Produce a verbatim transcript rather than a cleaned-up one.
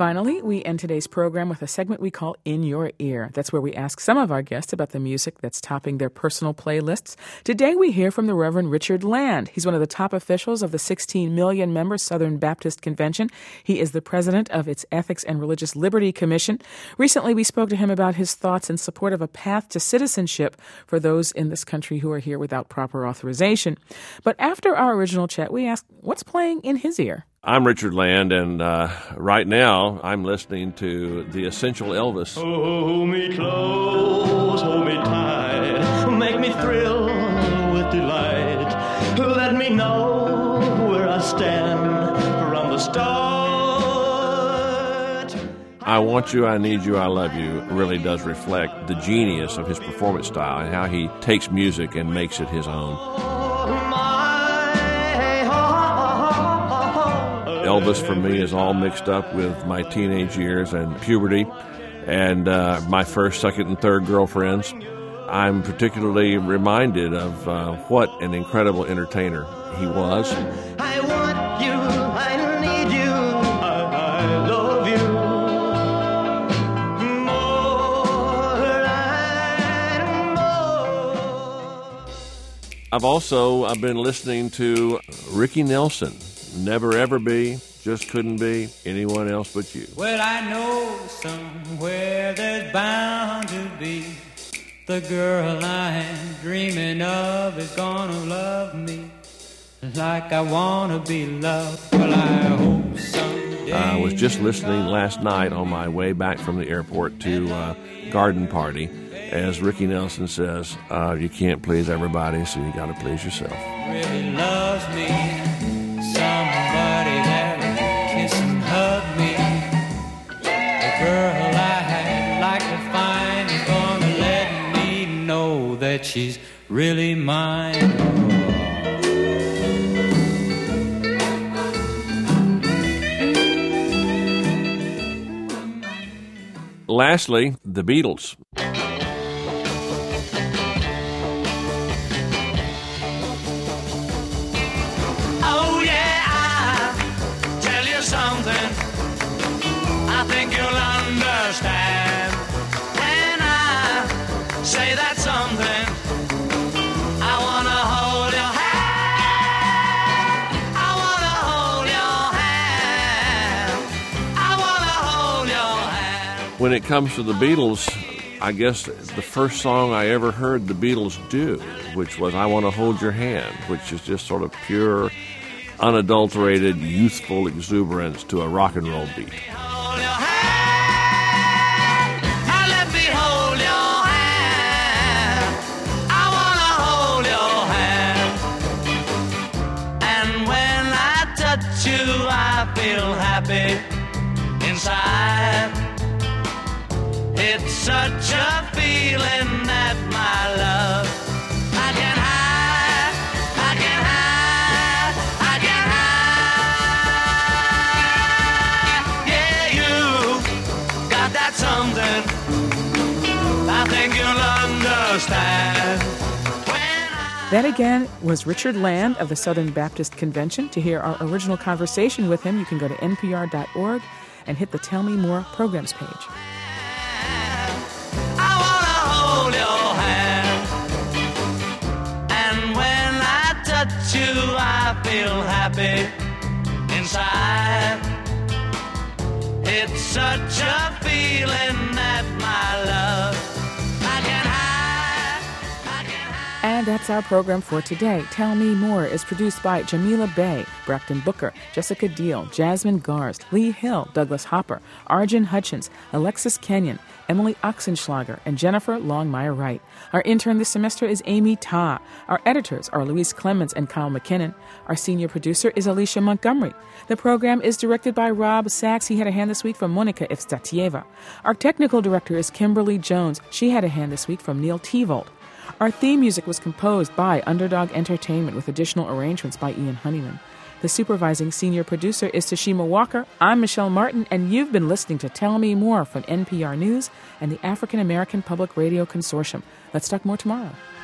Finally, we end today's program with a segment we call In Your Ear. That's where we ask some of our guests about the music that's topping their personal playlists. Today we hear from the Reverend Richard Land. He's one of the top officials of the sixteen million member Southern Baptist Convention. He is the president of its Ethics and Religious Liberty Commission. Recently, we spoke to him about his thoughts in support of a path to citizenship for those in this country who are here without proper authorization. But after our original chat, we asked, what's playing in his ear? I'm Richard Land, and uh, right now I'm listening to the Essential Elvis. Hold me close, hold me tight, make me thrill with delight. Let me know where I stand from the start. I Want You, I Need You, I Love You really does reflect the genius of his performance style and how he takes music and makes it his own. Elvis, for me, is all mixed up with my teenage years and puberty and uh, my first, second, and third girlfriends. I'm particularly reminded of uh, what an incredible entertainer he was. I want you, I need you, I, I love you more and more. I've also I've been listening to Ricky Nelson. Never ever be, just couldn't be anyone else but you. Well, I know somewhere there's bound to be the girl I'm dreaming of is gonna love me like I wanna be loved. Well, I hope someday. I was just listening last night on my way back from the airport to uh, Garden Party as Ricky Nelson says, uh, you can't please everybody, so you gotta please yourself. Really loves me. Somebody that'll kiss and hug me. The girl I'd like to find is gonna let me know that she's really mine. Lastly, the Beatles. I think you'll understand when I say that something. I wanna hold your hand. I wanna hold your hand. I wanna hold your hand. When it comes to the Beatles, I guess the first song I ever heard the Beatles do, which was I Want to Hold Your Hand, which is just sort of pure, unadulterated, youthful exuberance to a rock and roll beat. I feel happy inside. It's such a feeling that my love I can hide, I can hide, I can hide. Yeah, you got that something I think you'll understand. That again was Richard Land of the Southern Baptist Convention. To hear our original conversation with him, you can go to N P R dot org and hit the Tell Me More programs page. I wanna hold your hand, and when I touch you, I feel happy inside. It's such a feeling that my love I can hide. And that's our program for today. Tell Me More is produced by Jamila Bay, Braxton Booker, Jessica Deal, Jasmine Garst, Lee Hill, Douglas Hopper, Arjun Hutchins, Alexis Kenyon, Emily Oxenschlager, and Jennifer Longmire Wright. Our intern this semester is Amy Ta. Our editors are Louise Clemens and Kyle McKinnon. Our senior producer is Alicia Montgomery. The program is directed by Rob Sachs. He had a hand this week from Monica Evstatieva. Our technical director is Kimberly Jones. She had a hand this week from Neil Tevold. Our theme music was composed by Underdog Entertainment with additional arrangements by Ian Honeyman. The supervising senior producer is Tashima Walker. I'm Michelle Martin, and you've been listening to Tell Me More from N P R News and the African American Public Radio Consortium. Let's talk more tomorrow.